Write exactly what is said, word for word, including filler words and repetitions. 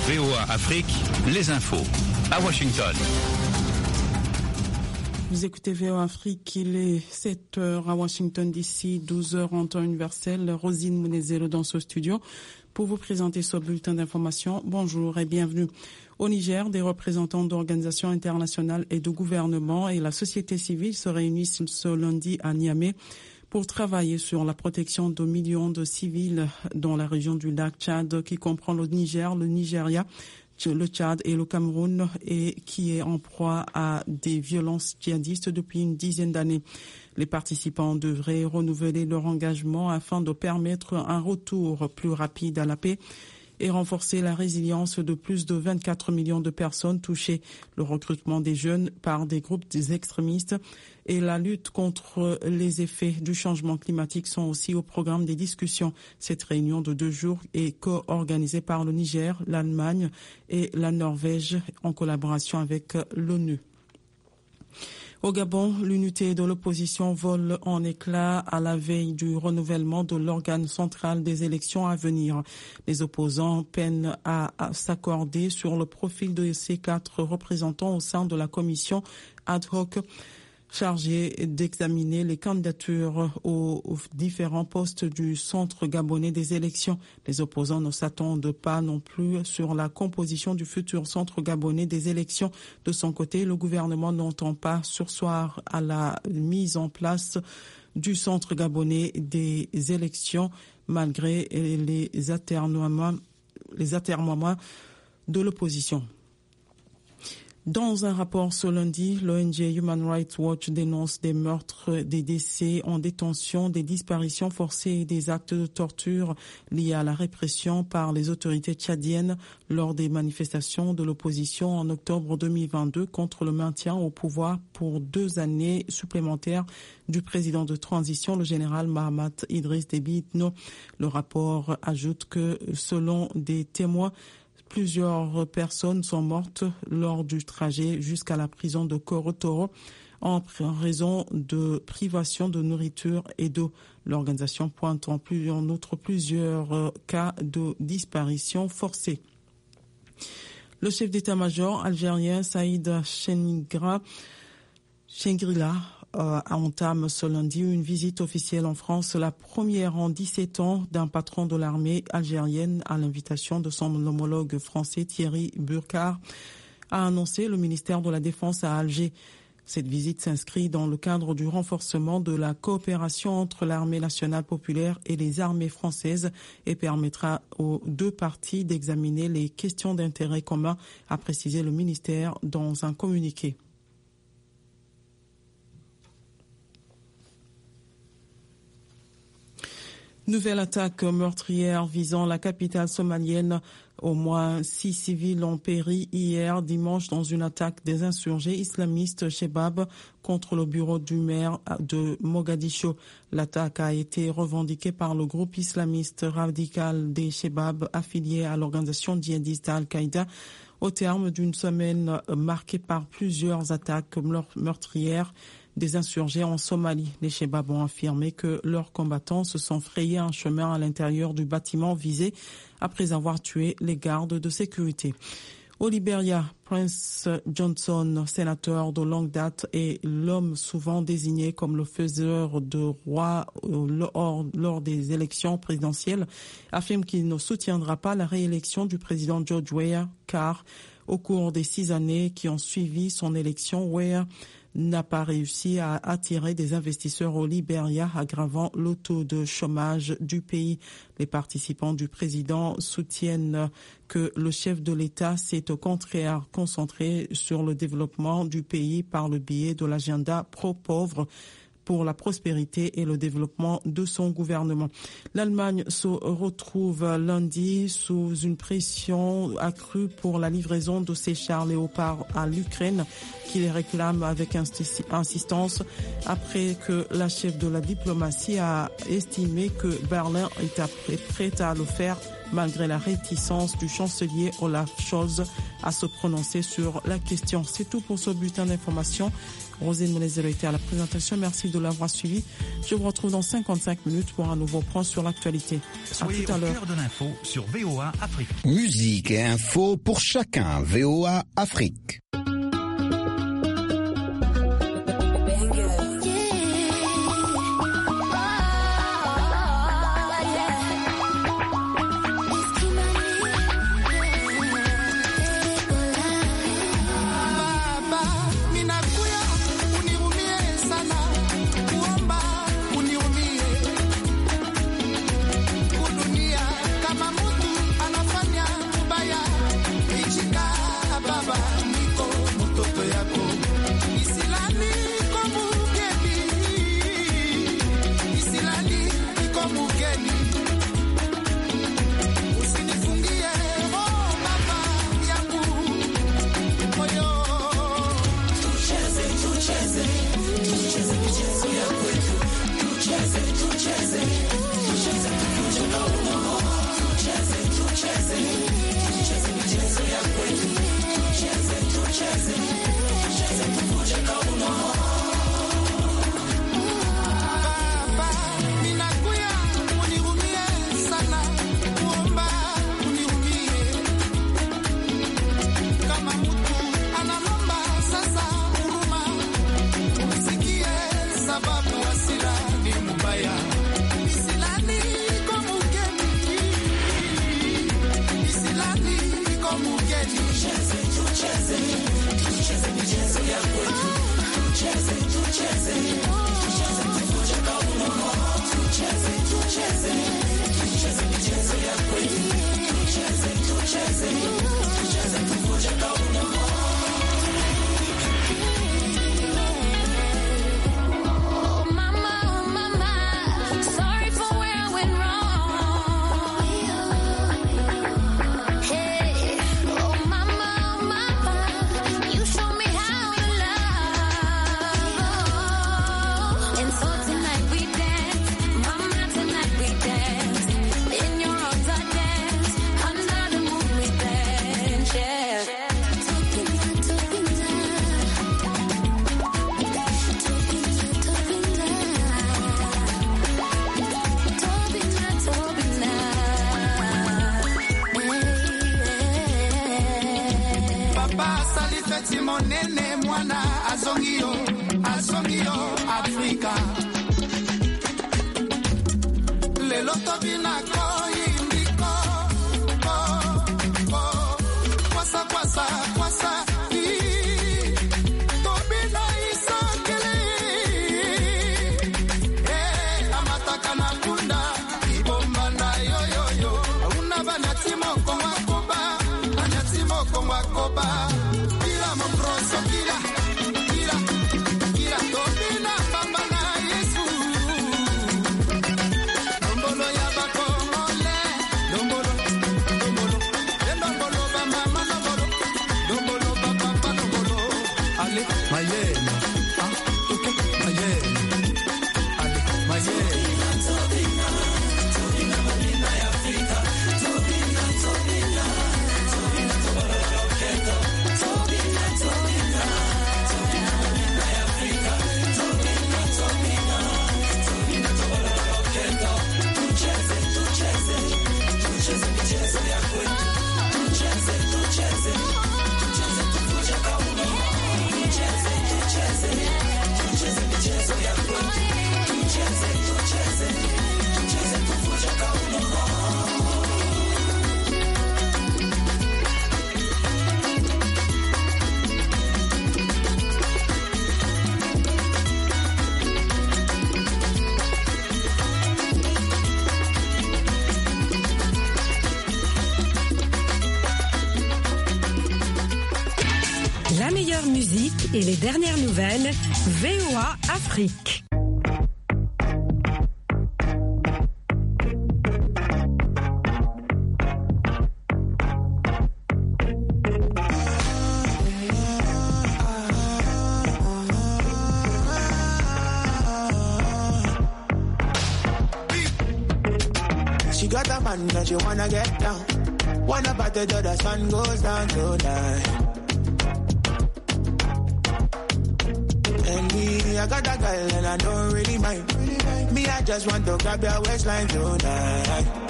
V O A Afrique, les infos à Washington. Vous écoutez V O A Afrique, il est sept heures à Washington D C, douze heures en temps universel. Rosine Mounezelo dans ce studio pour vous présenter ce bulletin d'information. Bonjour et bienvenue. Au Niger, des représentants d'organisations internationales et de gouvernements et la société civile se réunissent ce lundi à Niamey pour travailler sur la protection de millions de civils dans la région du lac Tchad qui comprend le Niger, le Nigeria, le Tchad et le Cameroun et qui est en proie à des violences djihadistes depuis une dizaine d'années. Les participants devraient renouveler leur engagement afin de permettre un retour plus rapide à la paix et renforcer la résilience de plus de vingt-quatre millions de personnes touchées, le recrutement des jeunes par des groupes extrémistes et la lutte contre les effets du changement climatique sont aussi au programme des discussions. Cette réunion de deux jours est co-organisée par le Niger, l'Allemagne et la Norvège en collaboration avec l'ONU. Au Gabon, l'unité de l'opposition vole en éclats à la veille du renouvellement de l'organe central des élections à venir. Les opposants peinent à, à s'accorder sur le profil de ces quatre représentants au sein de la commission ad hoc chargé d'examiner les candidatures aux, aux différents postes du centre gabonais des élections. Les opposants ne s'attendent pas non plus sur la composition du futur centre gabonais des élections. De son côté, le gouvernement n'entend pas surseoir à la mise en place du centre gabonais des élections malgré les atermoiements, les atermoiements de l'opposition. Dans un rapport ce lundi, l'O N G Human Rights Watch dénonce des meurtres, des décès en détention, des disparitions forcées et des actes de torture liés à la répression par les autorités tchadiennes lors des manifestations de l'opposition en octobre deux mille vingt-deux contre le maintien au pouvoir pour deux années supplémentaires du président de transition, le général Mahamat Idriss Déby Itno. Le rapport ajoute que, selon des témoins, plusieurs personnes sont mortes lors du trajet jusqu'à la prison de Korotoro en raison de privation de nourriture et d'eau. L'organisation pointe en, plus, en outre plusieurs cas de disparition forcée. Le chef d'état-major algérien Saïd Chengrila Euh, entame ce lundi une visite officielle en France, la première en dix-sept ans d'un patron de l'armée algérienne à l'invitation de son homologue français Thierry Burkhardt, a annoncé le ministère de la Défense à Alger. Cette visite s'inscrit dans le cadre du renforcement de la coopération entre l'armée nationale populaire et les armées françaises et permettra aux deux parties d'examiner les questions d'intérêt commun, a précisé le ministère dans un communiqué. Nouvelle attaque meurtrière visant la capitale somalienne. Au moins six civils ont péri hier dimanche dans une attaque des insurgés islamistes Chebab contre le bureau du maire de Mogadiscio. L'attaque a été revendiquée par le groupe islamiste radical des Chebab affilié à l'organisation djihadiste Al-Qaïda au terme d'une semaine marquée par plusieurs attaques meurtrières des insurgés en Somalie. Les Chebab ont affirmé que leurs combattants se sont frayés un chemin à l'intérieur du bâtiment visé après avoir tué les gardes de sécurité. Au Libéria, Prince Johnson, sénateur de longue date et l'homme souvent désigné comme le faiseur de roi lors, lors des élections présidentielles, affirme qu'il ne soutiendra pas la réélection du président George Weah car au cours des six années qui ont suivi son élection, Weah n'a pas réussi à attirer des investisseurs au Libéria, aggravant le taux de chômage du pays. Les participants du président soutiennent que le chef de l'État s'est au contraire concentré sur le développement du pays par le biais de l'agenda pro-pauvre pour la prospérité et le développement de son gouvernement. L'Allemagne se retrouve lundi sous une pression accrue pour la livraison de ses chars Léopard à l'Ukraine, qui les réclame avec insistance après que la chef de la diplomatie a estimé que Berlin est prête à le faire malgré la réticence du chancelier Olaf Scholz à se prononcer sur la question. C'est tout pour ce bulletin d'information. Rosine Monezero était à la présentation. Merci de l'avoir suivi. Je vous retrouve dans cinquante-cinq minutes pour un nouveau point sur l'actualité. Soyez au cœur de l'info sur V O A Afrique. Musique et info pour chacun. V O A Afrique. Monene mwana azongio azongio Afrika lelo tobina koyimbiko ko ko kwasa kwasa kwasa tobina isakele eh amataka na kunda ibomba na yo yo yo una banatimo ko makoba banatimo ko makoba La meilleure musique et les dernières nouvelles, V O A Afrique. She got a man that she wanna get down. Wanna party till the sun goes down tonight. I got a girl and I don't really mind. Me, I just want to grab your waistline tonight.